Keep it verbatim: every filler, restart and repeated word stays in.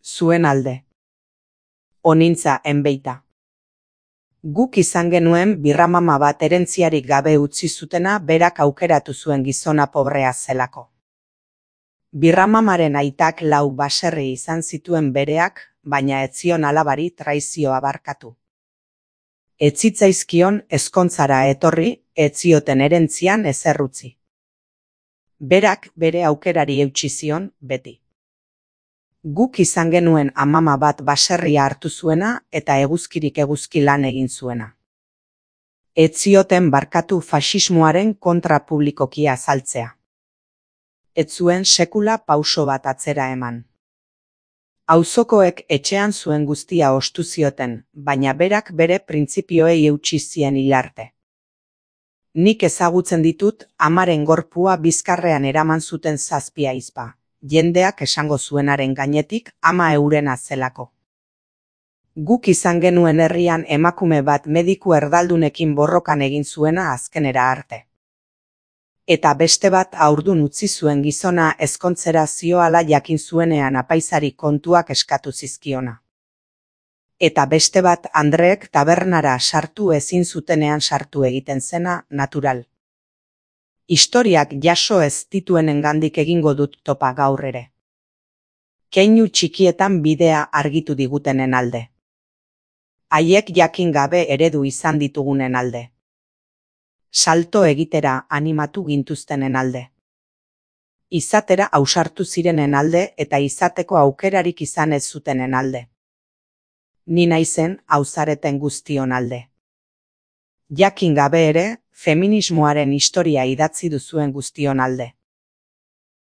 zuen alde. Onintza enbeita. Guk izan genuen birramama bat erentziarik gabe utzi zutena berak aukeratu zuen gizona pobrea zelako. Birramamaren aitak lau baserri izan zituen bereak, baina ez zion alabari traizioa barkatu. Ez zitzaizkion ezkontzara etorri, ez zioten erentzian ezer utzi. Berak bere aukerari eutsi zion beti. Guk izan genuen amama bat baserria hartu zuena eta eguzkirik eguzki lan egin zuena. Ez zioten barkatu faxismoaren kontra publikoki azaltzea. Ez zuen sekula pauso bat atzera eman. Auzokoek etxean zuen guztia ostu zioten, baina berak bere printzipioei eutsi zien hil arte. Nik ezagutzen ditut amaren gorpua bizkarrean eraman zuten zazpi ahizpa, jendeak esango zuenaren gainetik ama eurena zelako. Guk izan genuen herrian emakume bat mediku erdaldunekin borrokan egin zuena azkenera arte. Eta beste bat haurdun utzi zuen gizona ezkontzera zioala jakin zuenean apaizari kontuak eskatu zizkiona. Eta beste bat andreek tabernara sartu ezin zutenean sartu egiten zena natural. Historiak jaso ez dituenengandik egingo dut topa gaur ere. Keinu txikietan bidea argitu digutenen alde. Haiek jakin gabe eredu izan ditugunen alde. Salto egitera animatu gintuztenen alde. Izatera ausartu zirenen alde eta izateko aukerarik izan ez zutenen alde. Ni naizen hauzareten guztion alde. Jakin gabe ere, feminismoaren historia idatzi duzuen guztion alde.